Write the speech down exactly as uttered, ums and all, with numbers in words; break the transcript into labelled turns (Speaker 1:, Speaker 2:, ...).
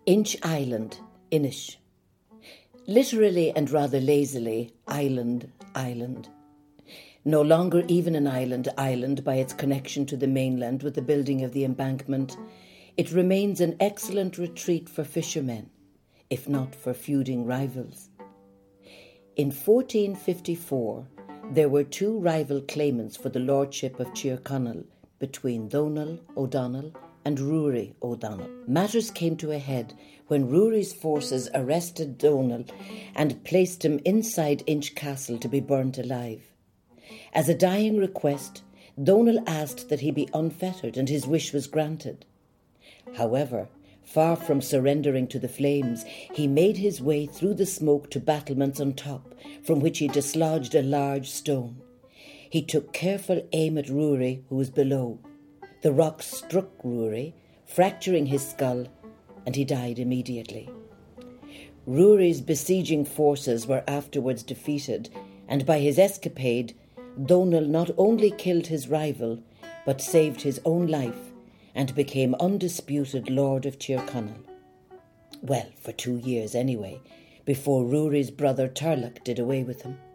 Speaker 1: Inch Island, Inish. Literally and rather lazily, island, island. No longer even an island, island by its connection to the mainland with the building of the embankment, it remains an excellent retreat for fishermen, if not for feuding rivals. In fourteen fifty-four, there were two rival claimants for the lordship of Tyrconnell between Donal O'Donnell and Ruairi O'Donnell. Matters came to a head when Ruairi's forces arrested Donal and placed him inside Inch Castle to be burnt alive. As a dying request, Donal asked that he be unfettered, and his wish was granted. However, far from surrendering to the flames, he made his way through the smoke to battlements on top, from which he dislodged a large stone. He took careful aim at Ruairi, who was below. The rock struck Ruairi, fracturing his skull, and he died immediately. Ruairi's besieging forces were afterwards defeated, and by his escapade, Donal not only killed his rival, but saved his own life and became undisputed Lord of Tyrconnell. Well, for two years anyway, before Ruairi's brother Turlough did away with him.